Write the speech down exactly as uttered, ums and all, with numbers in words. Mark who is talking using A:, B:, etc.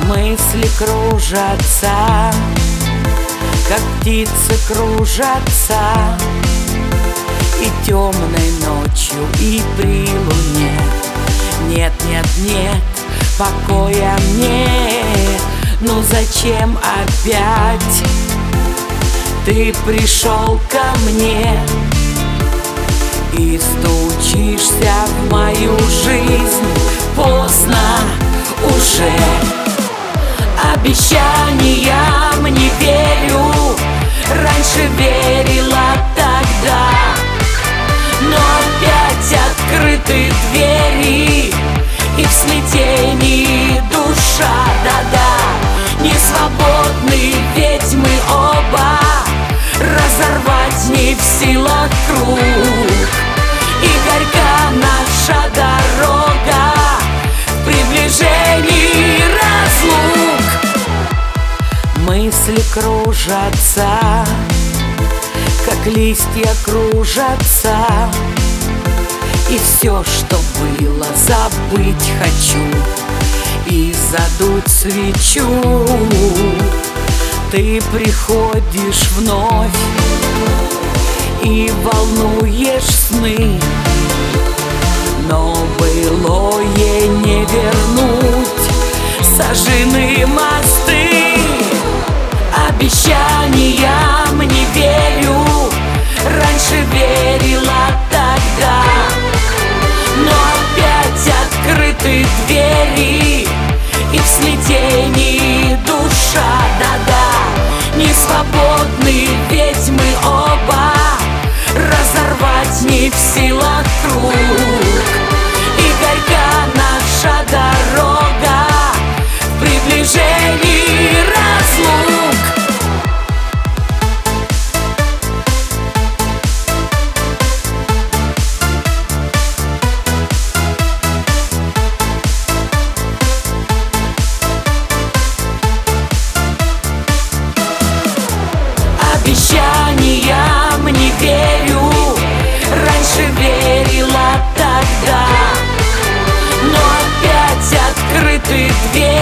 A: Мысли кружатся, как птицы кружатся, и темной ночью, и при луне. Нет, нет, нет, покоя мне. Ну зачем опять ты пришел ко мне и стучишься в мою жизнь? Поздно уже, обещаниям не верю. Раньше верила тогда, но опять открыты двери, и в смятении душа, да-да, не свободны, ведь мы оба разорвать не в силах круг. И горька наша дорога в приближении разлук. Мысли кружатся, как листья кружатся, и все, что было, забыть хочу и задуть свечу. Ты приходишь вновь и волнуешь сны, но былое не вернуть, сожжены мосты. Обещаниям не верю, раньше верила тогда, но опять открыты двери, и в смятении душа, да-да, не свободны, ведь мы оба разорвать не в силах круг. И горька наша дорога в приближении разлук. Обещаниям не верю, раньше верила тогда, но опять открыты двери,